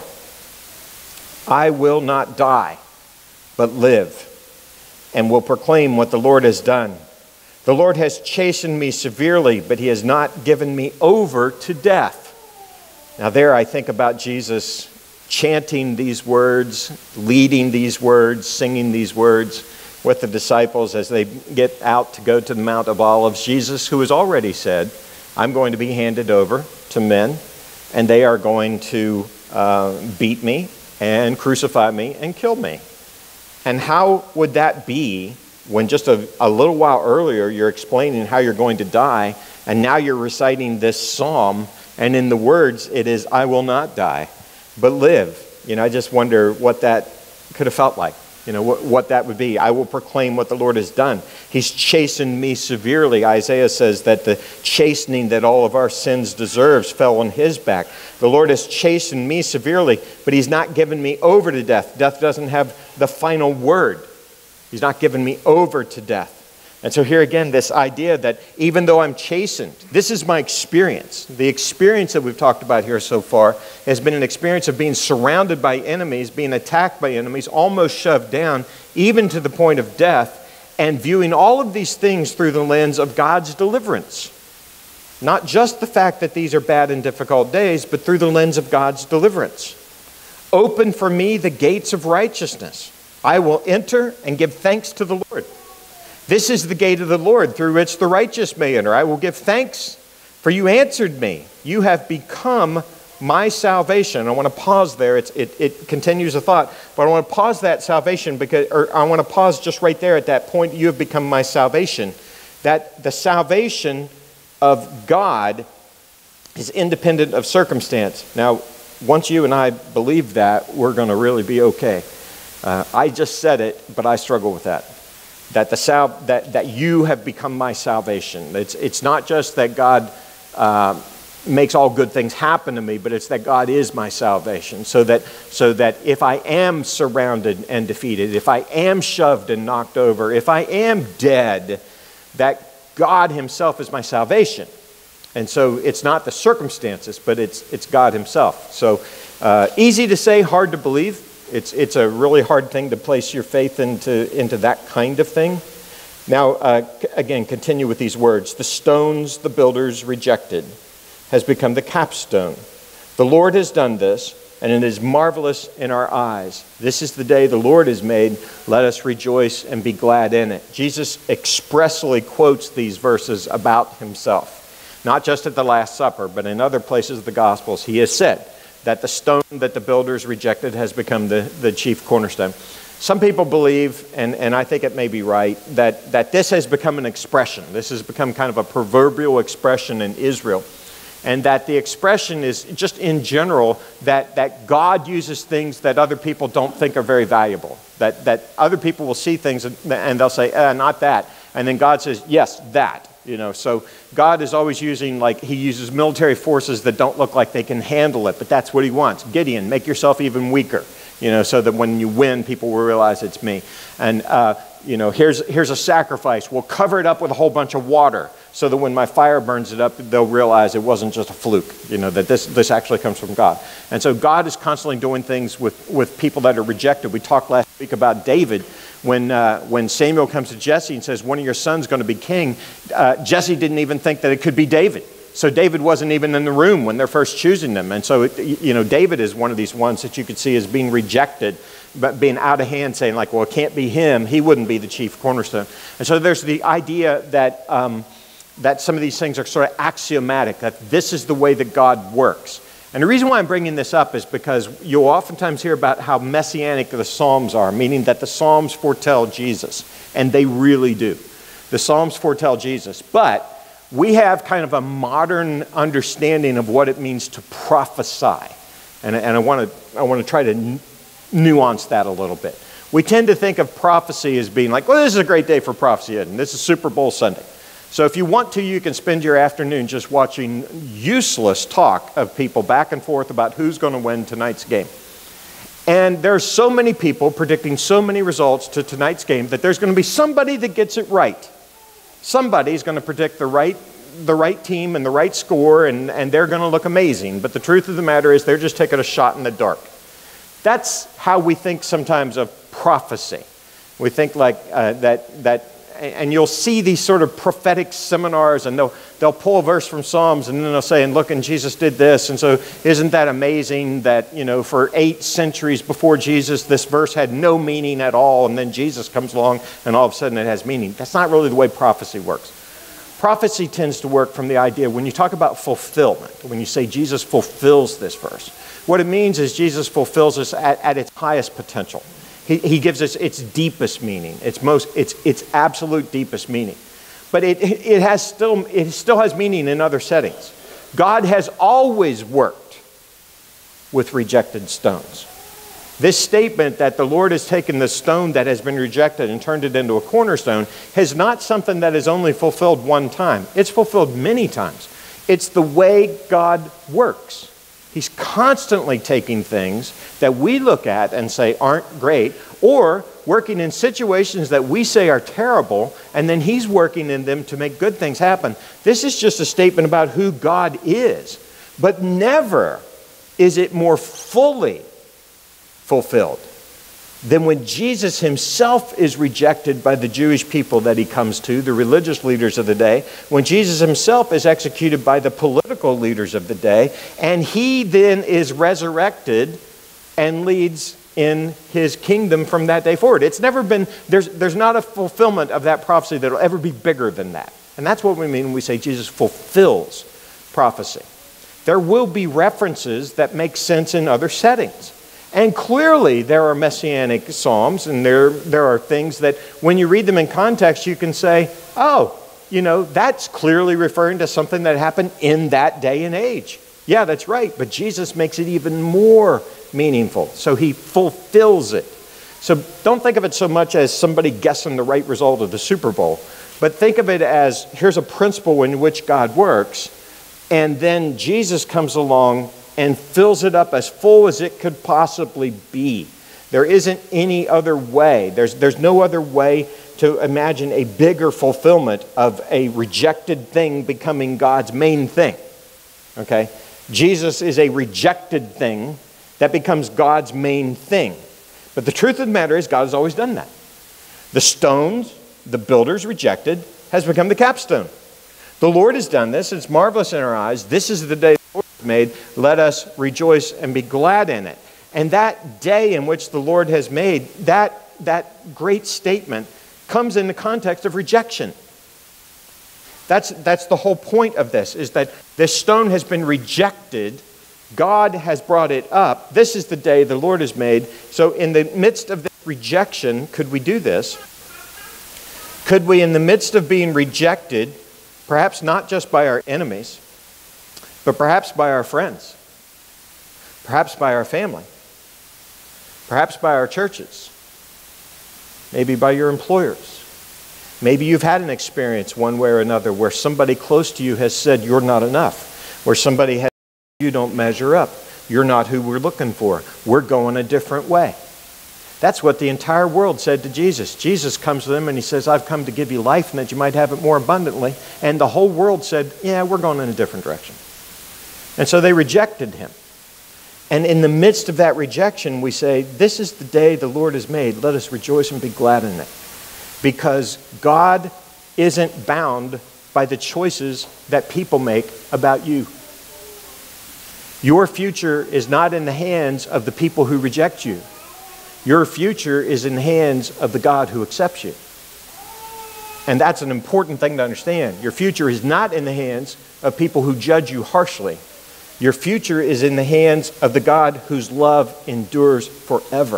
I will not die, but live, and will proclaim what the Lord has done. The Lord has chastened me severely, but he has not given me over to death. Now there I think about Jesus chanting these words, leading these words, singing these words with the disciples as they get out to go to the Mount of Olives. Jesus, who has already said, I'm going to be handed over to men, and they are going to uh, beat me and crucify me and kill me. And how would that be when just a, a little while earlier you're explaining how you're going to die, and now you're reciting this psalm, and in the words it is, I will not die, but live. You know, I just wonder what that could have felt like. You know, what, what that would be. I will proclaim what the Lord has done. He's chastened me severely. Isaiah says that the chastening that all of our sins deserves fell on his back. The Lord has chastened me severely, but he's not given me over to death. Death doesn't have the final word. He's not given me over to death. And so here again, this idea that even though I'm chastened, this is my experience. The experience that we've talked about here so far has been an experience of being surrounded by enemies, being attacked by enemies, almost shoved down, even to the point of death, and viewing all of these things through the lens of God's deliverance. Not just the fact that these are bad and difficult days, but through the lens of God's deliverance. Open for me the gates of righteousness. I will enter and give thanks to the Lord. This is the gate of the Lord through which the righteous may enter. I will give thanks, for you answered me. You have become my salvation. I want to pause there. It's, it, it continues the thought, but I want to pause that salvation because, or I want to pause just right there at that point. You have become my salvation. That the salvation of God is independent of circumstance. Now, once you and I believe that, we're going to really be okay. Uh, I just said it, but I struggle with that. That the sal- that that you have become my salvation. It's it's not just that God uh, makes all good things happen to me, but it's that God is my salvation. So that so that if I am surrounded and defeated, if I am shoved and knocked over, if I am dead, that God Himself is my salvation. And so it's not the circumstances, but it's it's God Himself. So uh, easy to say, hard to believe. It's it's a really hard thing to place your faith into, into that kind of thing. Now, uh, again, continue with these words. The stones the builders rejected has become the capstone. The Lord has done this, and it is marvelous in our eyes. This is the day the Lord has made. Let us rejoice and be glad in it. Jesus expressly quotes these verses about Himself. Not just at the Last Supper, but in other places of the Gospels. He has said that the stone that the builders rejected has become the, the chief cornerstone. Some people believe, and, and I think it may be right, that, that this has become an expression. This has become kind of a proverbial expression in Israel. And that the expression is just in general that, that God uses things that other people don't think are very valuable. That, that other people will see things and, and they'll say, eh, not that. And then God says, yes, that. You know, so God is always using, like, He uses military forces that don't look like they can handle it, but that's what He wants. Gideon, make yourself even weaker, you know, so that when you win, people will realize it's me. And, uh, you know, here's, here's a sacrifice. We'll cover it up with a whole bunch of water so that when my fire burns it up, they'll realize it wasn't just a fluke, you know, that this, this actually comes from God. And so God is constantly doing things with, with people that are rejected. We talked last week about David. When, uh, when Samuel comes to Jesse and says, one of your sons is going to be king, uh, Jesse didn't even think that it could be David. So David wasn't even in the room when they're first choosing them. And so, it, you know, David is one of these ones that you could see as being rejected, but being out of hand, saying like, well, it can't be him. He wouldn't be the chief cornerstone. And so there's the idea that, um, that some of these things are sort of axiomatic, that this is the way that God works. And the reason why I'm bringing this up is because you'll oftentimes hear about how messianic the Psalms are, meaning that the Psalms foretell Jesus, and they really do. The Psalms foretell Jesus, but we have kind of a modern understanding of what it means to prophesy. And, and I want to I want to try to n- nuance that a little bit. We tend to think of prophecy as being like, well, this is a great day for prophecy, and this is Super Bowl Sunday. So if you want to, you can spend your afternoon just watching useless talk of people back and forth about who's going to win tonight's game. And there's so many people predicting so many results to tonight's game that there's going to be somebody that gets it right. Somebody's going to predict the right, the right team and the right score, and, and they're going to look amazing. But the truth of the matter is they're just taking a shot in the dark. That's how we think sometimes of prophecy. We think like uh, that that. And you'll see these sort of prophetic seminars, and they'll, they'll pull a verse from Psalms, and then they'll say, and look, and Jesus did this. And so isn't that amazing that, you know, for eight centuries before Jesus, this verse had no meaning at all, and then Jesus comes along, and all of a sudden it has meaning. That's not really the way prophecy works. Prophecy tends to work from the idea, when you talk about fulfillment, when you say Jesus fulfills this verse, what it means is Jesus fulfills this at, at its highest potential. He, he gives us its deepest meaning, its most, its, its absolute deepest meaning. But it, it, has still, it still has meaning in other settings. God has always worked with rejected stones. This statement that the Lord has taken the stone that has been rejected and turned it into a cornerstone is not something that is only fulfilled one time. It's fulfilled many times. It's the way God works. He's constantly taking things that we look at and say aren't great, or working in situations that we say are terrible, and then He's working in them to make good things happen. This is just a statement about who God is, but never is it more fully fulfilled then when Jesus himself is rejected by the Jewish people that he comes to, the religious leaders of the day, when Jesus himself is executed by the political leaders of the day, and he then is resurrected and leads in his kingdom from that day forward. It's never been, there's, there's not a fulfillment of that prophecy that will ever be bigger than that. And that's what we mean when we say Jesus fulfills prophecy. There will be references that make sense in other settings. And clearly there are messianic psalms, and there, there are things that when you read them in context, you can say, oh, you know, that's clearly referring to something that happened in that day and age. Yeah, that's right, but Jesus makes it even more meaningful. So he fulfills it. So don't think of it so much as somebody guessing the right result of the Super Bowl, but think of it as here's a principle in which God works, and then Jesus comes along and fills it up as full as it could possibly be. There isn't any other way. There's, there's no other way to imagine a bigger fulfillment of a rejected thing becoming God's main thing. Okay? Jesus is a rejected thing that becomes God's main thing. But the truth of the matter is God has always done that. The stones the builders rejected has become the capstone. The Lord has done this. It's marvelous in our eyes. This is the day the Lord has made. Let us rejoice and be glad in it. And that day in which the Lord has made, that, that great statement comes in the context of rejection. That's, that's the whole point of this, is that this stone has been rejected. God has brought it up. This is the day the Lord has made. So in the midst of this rejection, could we do this? Could we, in the midst of being rejected, perhaps not just by our enemies, but perhaps by our friends, perhaps by our family, perhaps by our churches, maybe by your employers. Maybe you've had an experience one way or another where somebody close to you has said you're not enough, where somebody has said you don't measure up, you're not who we're looking for, we're going a different way. That's what the entire world said to Jesus. Jesus comes to them and he says, I've come to give you life and that you might have it more abundantly. And the whole world said, yeah, we're going in a different direction. And so they rejected him. And in the midst of that rejection, we say, this is the day the Lord has made. Let us rejoice and be glad in it. Because God isn't bound by the choices that people make about you. Your future is not in the hands of the people who reject you. Your future is in the hands of the God who accepts you. And that's an important thing to understand. Your future is not in the hands of people who judge you harshly. Your future is in the hands of the God whose love endures forever.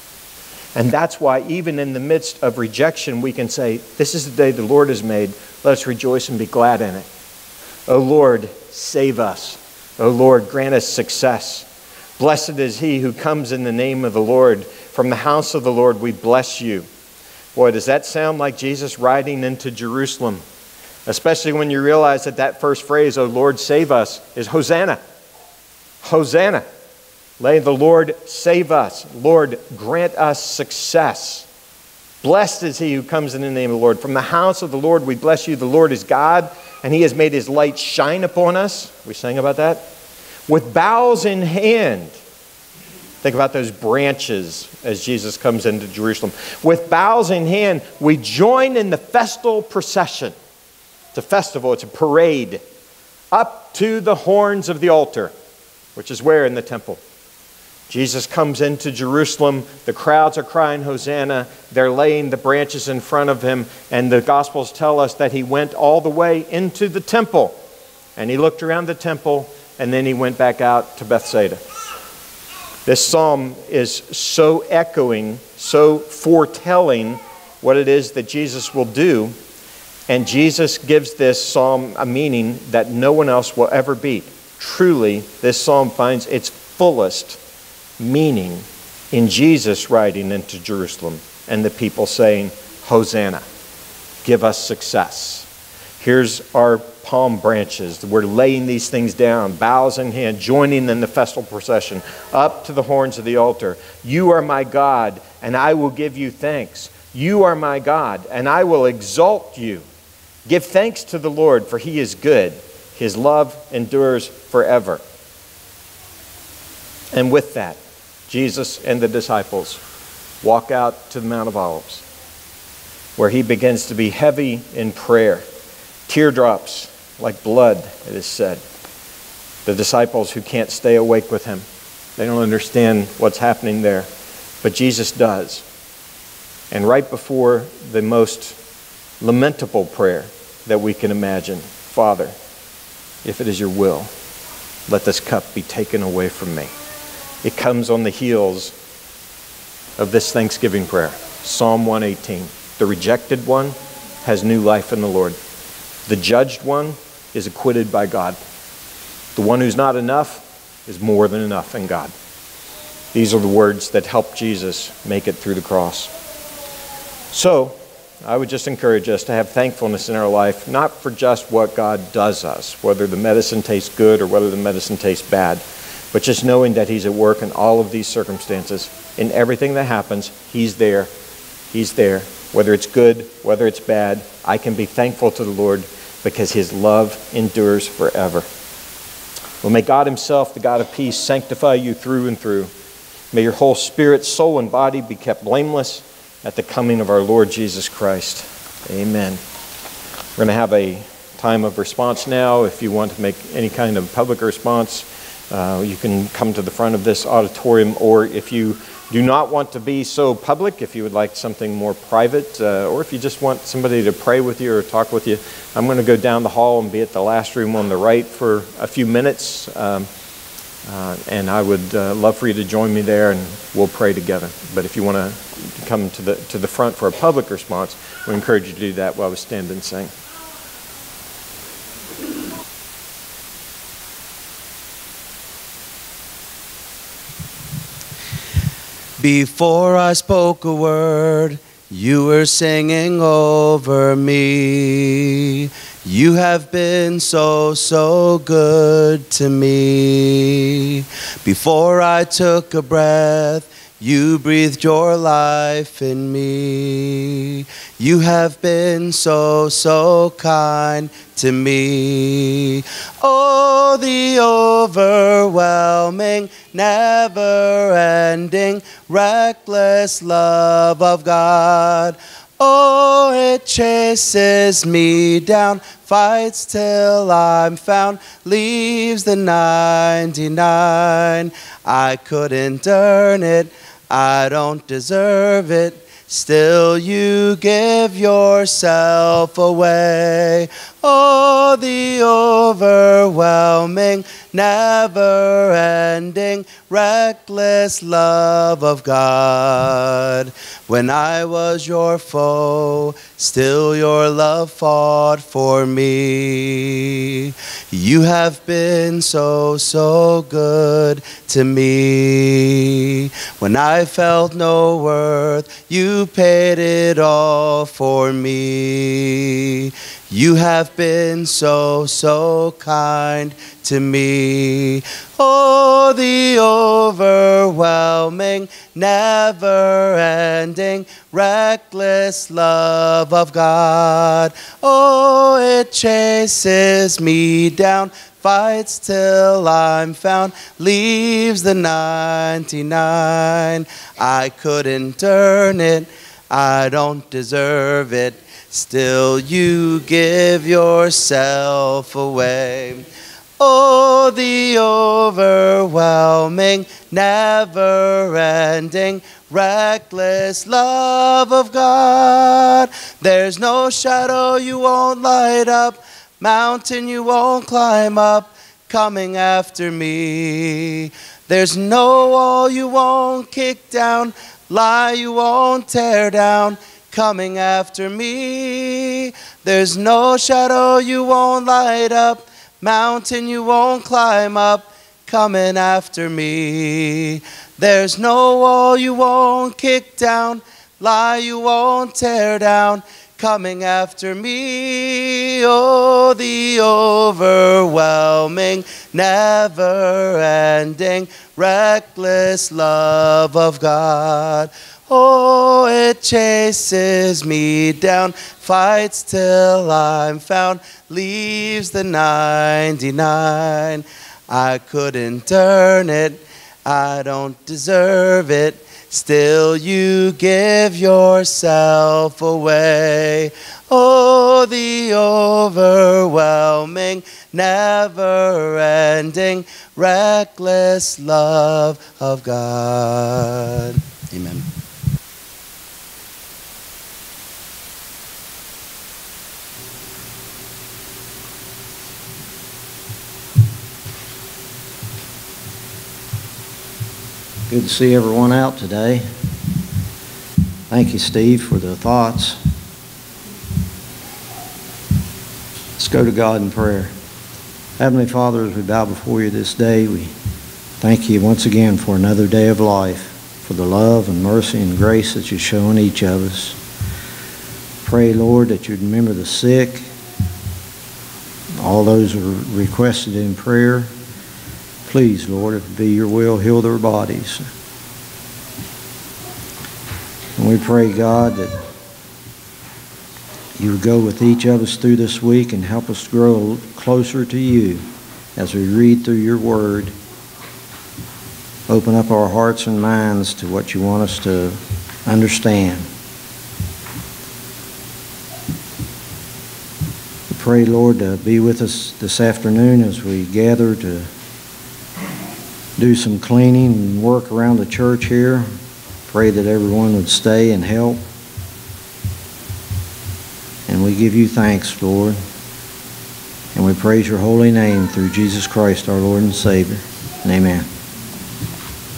And that's why even in the midst of rejection, we can say, this is the day the Lord has made. Let us rejoice and be glad in it. O Lord, save us. O Lord, grant us success. Blessed is he who comes in the name of the Lord. From the house of the Lord we bless you. Boy, does that sound like Jesus riding into Jerusalem? Especially when you realize that that first phrase, O Lord, save us, is Hosanna. Hosanna. May the Lord save us. Lord, grant us success. Blessed is he who comes in the name of the Lord. From the house of the Lord we bless you. The Lord is God, and he has made his light shine upon us. We sang about that. With boughs in hand. Think about those branches as Jesus comes into Jerusalem. With boughs in hand, we join in the festal procession. It's a festival, it's a parade. Up to the horns of the altar, which is where in the temple. Jesus comes into Jerusalem. The crowds are crying, Hosanna. They're laying the branches in front of him. And the Gospels tell us that he went all the way into the temple. And he looked around the temple, and then he went back out to Bethsaida. This psalm is so echoing, so foretelling what it is that Jesus will do. And Jesus gives this psalm a meaning that no one else will ever beat. Truly, this psalm finds its fullest meaning in Jesus riding into Jerusalem and the people saying, Hosanna, give us success. Here's our palm branches. We're laying these things down, boughs in hand, joining in the festal procession, up to the horns of the altar. You are my God, and I will give you thanks. You are my God, and I will exalt you. Give thanks to the Lord, for he is good. His love endures forever. And with that, Jesus and the disciples walk out to the Mount of Olives, where he begins to be heavy in prayer. Teardrops like blood, it is said. The disciples who can't stay awake with him, they don't understand what's happening there, but Jesus does. And right before the most lamentable prayer that we can imagine, Father, if it is your will, let this cup be taken away from me. It comes on the heels of this Thanksgiving prayer, Psalm one eighteen. The rejected one has new life in the Lord. The judged one is acquitted by God. The one who's not enough is more than enough in God. These are the words that help Jesus make it through the cross. So, I would just encourage us to have thankfulness in our life, not for just what God does us, whether the medicine tastes good or whether the medicine tastes bad, but just knowing that He's at work in all of these circumstances. In everything that happens, He's there. He's there. Whether it's good, whether it's bad, I can be thankful to the Lord because His love endures forever. Well, may God Himself, the God of peace, sanctify you through and through. May your whole spirit, soul, and body be kept blameless at the coming of our Lord Jesus Christ. Amen. We're going to have a time of response now. If you want to make any kind of public response, uh, you can come to the front of this auditorium, or if you do not want to be so public, if you would like something more private, uh, or if you just want somebody to pray with you or talk with you, I'm going to go down the hall and be at the last room on the right for a few minutes. Um, Uh, and I would uh, love for you to join me there, and we'll pray together. But if you want to come to the to the front for a public response, we encourage you to do that while we stand and sing. Before I spoke a word, you were singing over me. You have been so, so good to me. Before I took a breath, you breathed your life in me. You have been so, so kind to me. Oh, the overwhelming, never-ending, reckless love of God. Oh, it chases me down, fights till I'm found, leaves the ninety-nine. I couldn't earn it, I don't deserve it, still you give yourself away. Oh, the overwhelming, never-ending, reckless love of God. When I was your foe, still your love fought for me. You have been so, so good to me. When I felt no worth, you paid it all for me. You have been so, so kind to me. Oh, the overwhelming, never-ending, reckless love of God. Oh, it chases me down, fights till I'm found, leaves the ninety-nine. I couldn't earn it, I don't deserve it, still you give yourself away. Oh, the overwhelming, never-ending, reckless love of God. There's no shadow you won't light up, mountain you won't climb up, coming after me. There's no wall you won't kick down, lie you won't tear down, coming after me. There's no shadow you won't light up, mountain you won't climb up, coming after me. There's no wall you won't kick down, lie you won't tear down, coming after me. Oh, the overwhelming, never-ending, reckless love of God. Oh, it chases me down, fights till I'm found, leaves the ninety-nine. I couldn't earn it, I don't deserve it, still you give yourself away. Oh, the overwhelming, never-ending, reckless love of God. Amen. Good to see everyone out today. Thank you, Steve, for the thoughts. Let's go to God in prayer. Heavenly Father, as we bow before you this day, we thank you once again for another day of life, for the love and mercy and grace that you've shown each of us. Pray, Lord, that you'd remember the sick, all those who are requested in prayer. Please, Lord, if it be your will, heal their bodies. And we pray, God, that you would go with each of us through this week and help us grow closer to you as we read through your word. Open up our hearts and minds to what you want us to understand. We pray, Lord, to be with us this afternoon as we gather to do some cleaning and work around the church here. Pray that everyone would stay and help. And we give you thanks, Lord. And we praise your holy name through Jesus Christ, our Lord and Savior. And amen.